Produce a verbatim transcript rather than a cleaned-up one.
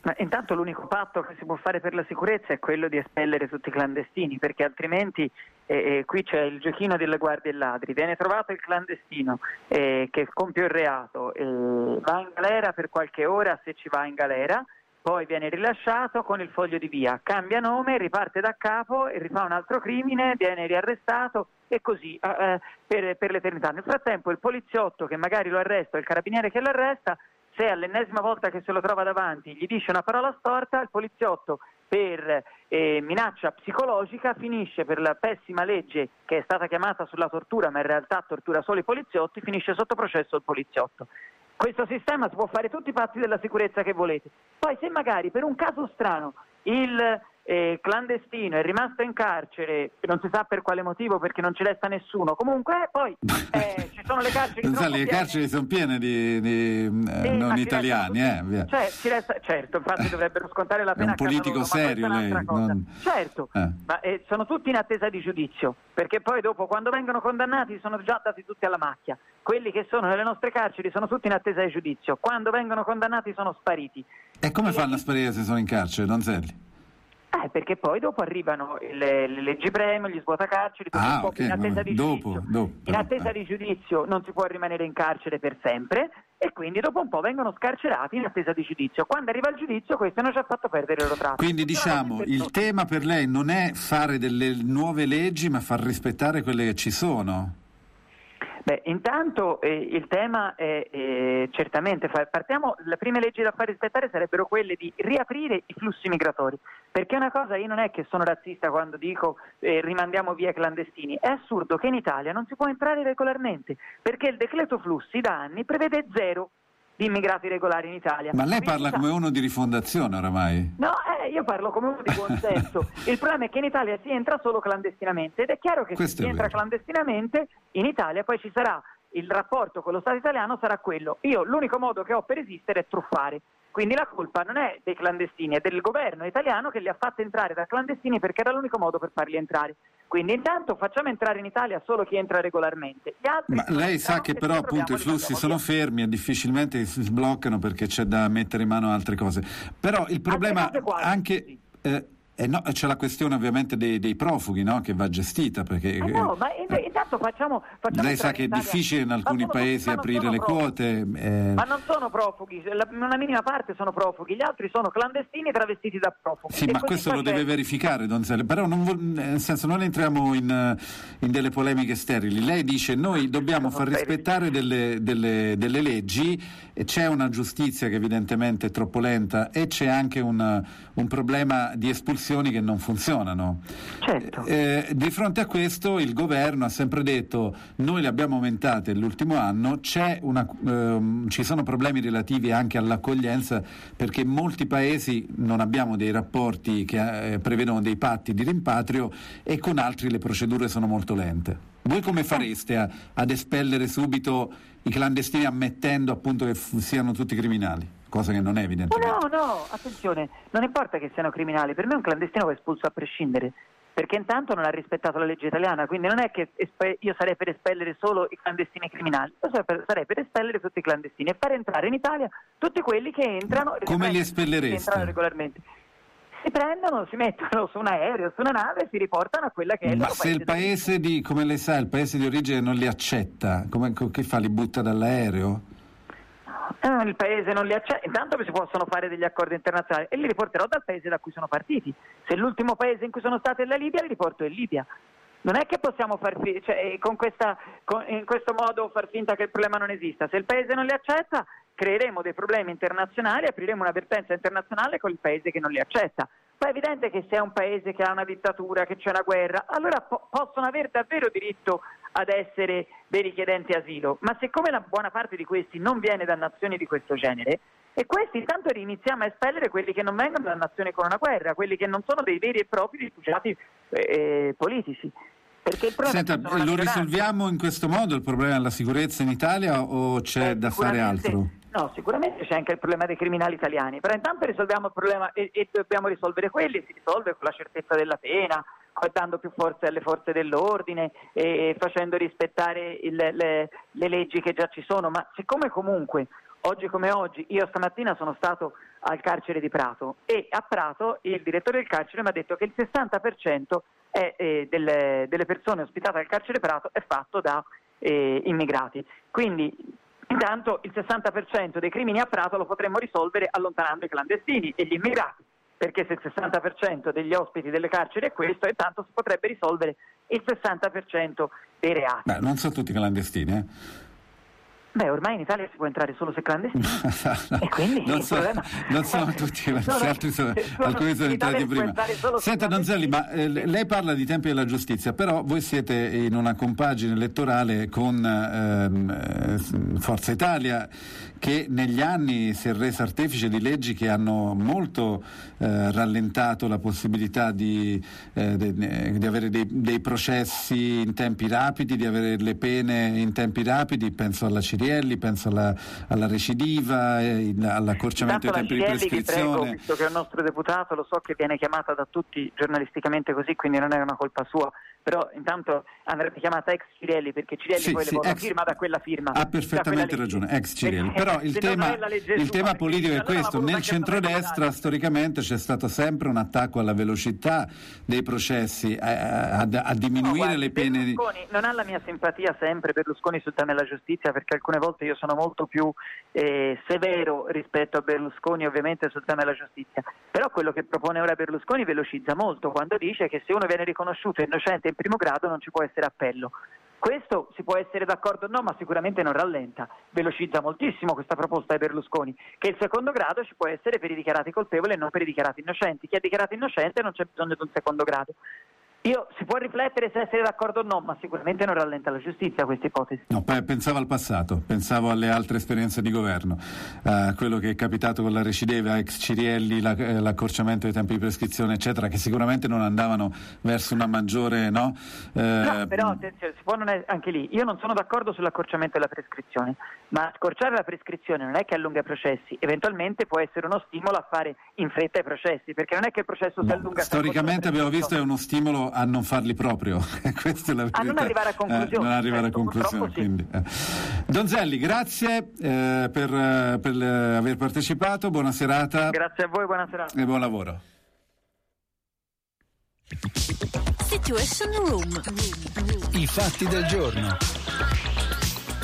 Ma intanto l'unico patto che si può fare per la sicurezza è quello di espellere tutti i clandestini, perché altrimenti eh, eh, qui c'è il giochino delle guardie e ladri, viene trovato il clandestino eh, che compie il reato, eh, va in galera per qualche ora se ci va in galera, poi viene rilasciato con il foglio di via, cambia nome, riparte da capo e rifà un altro crimine, viene riarrestato e così eh, per, per l'eternità. Nel frattempo il poliziotto che magari lo arresta, il carabiniere che lo arresta, se all'ennesima volta che se lo trova davanti gli dice una parola storta, il poliziotto per eh, minaccia psicologica finisce, per la pessima legge che è stata chiamata sulla tortura ma in realtà tortura solo i poliziotti, finisce sotto processo il poliziotto. Questo sistema si può fare tutti i patti della sicurezza che volete. Poi se magari per un caso strano il eh, clandestino è rimasto in carcere, non si sa per quale motivo perché non ci resta nessuno, comunque eh, poi eh, ci sono le carceri non troppo sa, le piene. carceri sono piene di, di eh, Sì, non ma italiani resta, eh, via. Cioè, ci resta, certo, infatti dovrebbero scontare la È pena un politico a casa loro, serio ma questa è lei un'altra cosa. non... Certo, eh. ma eh, sono tutti in attesa di giudizio, perché poi dopo quando vengono condannati sono già dati tutti alla macchia. Quelli che sono nelle nostre carceri sono tutti in attesa di giudizio, quando vengono condannati sono spariti. E come fanno a sparire se sono in carcere, Donzelli? Eh, perché poi dopo arrivano le, le leggi premio, gli svuotacarceri, tutto Ah, un po' okay, in attesa vabbè. di Dopo, giudizio. dopo, in però, attesa eh. di giudizio non si può rimanere in carcere per sempre e quindi dopo un po' vengono scarcerati in attesa di giudizio. Quando arriva il giudizio questi hanno già fatto perdere il loro tratto. Quindi diciamo, il tema per lei non è fare delle nuove leggi ma far rispettare quelle che ci sono. Beh, intanto eh, il tema è eh, certamente, fa, partiamo, le prime leggi da far rispettare sarebbero quelle di riaprire i flussi migratori, perché una cosa, io non è che sono razzista quando dico eh, rimandiamo via i clandestini, è assurdo che in Italia non si può entrare regolarmente, perché il decreto flussi da anni prevede zero di immigrati regolari in Italia. Ma lei Quindi, parla come uno di Rifondazione oramai. No, eh, io parlo come uno di buon senso. Il problema è che in Italia si entra solo clandestinamente ed è chiaro che Questo se si è entra vero. clandestinamente in Italia poi ci sarà il rapporto con lo Stato italiano sarà quello. Io l'unico modo che ho per resistere è truffare. Quindi la colpa non è dei clandestini, è del governo italiano che li ha fatti entrare da clandestini perché era l'unico modo per farli entrare. Quindi intanto facciamo entrare in Italia solo chi entra regolarmente. Gli altri Ma lei sa che però appunto i flussi sono fermi e difficilmente si sbloccano perché c'è da mettere in mano altre cose. Però il problema anche... Eh, Eh no, c'è la questione ovviamente dei, dei profughi, no? Che va gestita perché eh no, ma intanto facciamo, facciamo lei sa che è in difficile in alcuni sono, paesi aprire le quote eh. Ma non sono profughi, la, una minima parte sono profughi, gli altri sono clandestini travestiti da profughi. Sì, ma questo lo deve verificare Donzelli, però non vo- nel senso non entriamo in, in delle polemiche sterili. Lei dice noi dobbiamo far rispettare delle, delle, delle leggi e c'è una giustizia che evidentemente è troppo lenta e c'è anche una, un problema di espulsione che non funzionano. Certo. Eh, di fronte a questo il governo ha sempre detto noi le abbiamo aumentate l'ultimo anno, c'è una, ehm, ci sono problemi relativi anche all'accoglienza perché in molti paesi non abbiamo dei rapporti che eh, prevedono dei patti di rimpatrio e con altri le procedure sono molto lente. Voi come fareste a, ad espellere subito i clandestini ammettendo appunto che f- siano tutti criminali? Cosa che non è evidentemente. No, no, attenzione, non importa che siano criminali, per me un clandestino va espulso a prescindere, perché intanto non ha rispettato la legge italiana, quindi non è che espe- io sarei per espellere solo i clandestini criminali, io sarei per, sarei per espellere tutti i clandestini e far entrare in Italia tutti quelli che entrano. Come li espellereste? Che entrano regolarmente. Si prendono, si mettono su un aereo, su una nave e si riportano a quella che è il Ma loro se paese il paese di, come lei sa, il paese di origine non li accetta, come, che fa? Li butta dall'aereo? Eh, il paese non li accetta, intanto si possono fare degli accordi internazionali e li riporterò dal paese da cui sono partiti. Se l'ultimo paese in cui sono stato è la Libia, li riporto in Libia. Non è che possiamo far fi- cioè, con questa, con, in questo modo far finta che il problema non esista. Se il paese non li accetta, creeremo dei problemi internazionali, apriremo una vertenza internazionale con il paese che non li accetta. Poi è evidente che se è un paese che ha una dittatura, che c'è una guerra, allora po- possono avere davvero diritto ad essere dei richiedenti asilo, ma siccome la buona parte di questi non viene da nazioni di questo genere, e questi intanto iniziamo a espellere quelli che non vengono da nazioni con una guerra, quelli che non sono dei veri e propri rifugiati eh, politici. Perché il problema Senta, è che lo risolviamo in questo modo il problema della sicurezza in Italia o c'è eh, da fare altro? No, sicuramente c'è anche il problema dei criminali italiani, però intanto risolviamo il problema e, e dobbiamo risolvere quelli, si risolve con la certezza della pena, dando più forze alle forze dell'ordine e facendo rispettare il, le, le leggi che già ci sono, ma siccome comunque oggi come oggi io stamattina sono stato al carcere di Prato, e a Prato il direttore del carcere mi ha detto che il sessanta per cento è, eh, delle, delle persone ospitate al carcere Prato è fatto da eh, immigrati. Quindi intanto il sessanta per cento dei crimini a Prato lo potremmo risolvere allontanando i clandestini e gli immigrati, perché se il sessanta per cento degli ospiti delle carceri è questo, intanto si potrebbe risolvere il sessanta per cento dei reati. Beh, non sono tutti clandestini, eh? Beh, ormai in Italia si può entrare solo se clandestini. no, e quindi non, il so, problema... non sono tutti clandestini, altri sono, sono, alcuni sono entrati prima. Senta Donzelli, ma eh, lei parla di tempi della giustizia, però voi siete in una compagine elettorale con ehm, Forza Italia, che negli anni si è resa artefice di leggi che hanno molto eh, rallentato la possibilità di, eh, de, di avere dei, dei processi in tempi rapidi, di avere le pene in tempi rapidi. Penso alla Cirielli, penso alla, alla recidiva, eh, all'accorciamento dei tempi di prescrizione. Vi prego, visto che è un nostro deputato, lo so che viene chiamata da tutti giornalisticamente così, quindi non è una colpa sua, però intanto andrebbe chiamata ex Cirielli, perché Cirielli sì, poi sì, le vota ex... firma da quella firma. Ha perfettamente ragione, ex Cirielli. Però il tema, il tema politico è questo: nel centrodestra storicamente c'è stato sempre un attacco alla velocità dei processi, a, a, a diminuire no, guardi, le pene. Berlusconi non ha la mia simpatia sempre, Berlusconi sul tema della giustizia, perché alcune volte io sono molto più eh, severo rispetto a Berlusconi ovviamente sul tema della giustizia, però quello che propone ora Berlusconi velocizza molto quando dice che se uno viene riconosciuto innocente in primo grado non ci può essere appello. Questo si può essere d'accordo o no, ma sicuramente non rallenta, velocizza moltissimo questa proposta di Berlusconi, che il secondo grado ci può essere per i dichiarati colpevoli e non per i dichiarati innocenti. Chi è dichiarato innocente non c'è bisogno di un secondo grado. Io si può riflettere se essere d'accordo o no, ma sicuramente non rallenta la giustizia questa ipotesi. No, pensavo al passato, pensavo alle altre esperienze di governo, uh, quello che è capitato con la recidiva, ex Cirielli, la, eh, l'accorciamento dei tempi di prescrizione, eccetera, che sicuramente non andavano verso una maggiore, no? Eh, no, però attenzione, si può non è, anche lì, io non sono d'accordo sull'accorciamento della prescrizione, ma accorciare la prescrizione non è che allunga i processi, eventualmente può essere uno stimolo a fare in fretta i processi, perché non è che il processo no, si allunga. Storicamente abbiamo visto è uno stimolo a non farli proprio. Questa è la a non arrivare a conclusione, eh, non arrivare certo, a conclusione sì. quindi, eh. Donzelli, grazie eh, per, eh, per eh, aver partecipato, buona serata. Grazie a voi, buona serata e buon lavoro. Situation Room, i fatti del giorno.